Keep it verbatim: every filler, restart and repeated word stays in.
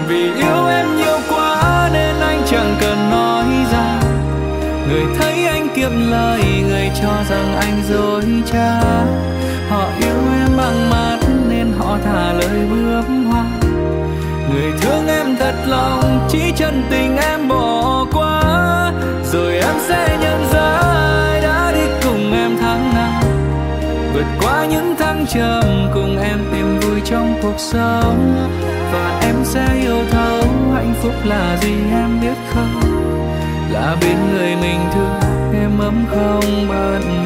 Vì yêu em nhiều quá nên anh chẳng cần nói ra. Người thấy anh kiệm lời, người cho rằng anh dối trá. Họ yêu em bằng mắt nên họ thả lời bướm hoa. Người thương em thật lòng, chỉ chân tình em bỏ qua. Rồi em sẽ nhận ra ai đã đi cùng em tháng năm, vượt qua những thăng trầm cùng em tìm vui trong cuộc sống. Và em sẽ yêu thấu hạnh phúc là gì em biết không? Là bên người mình thương, em ấm không bận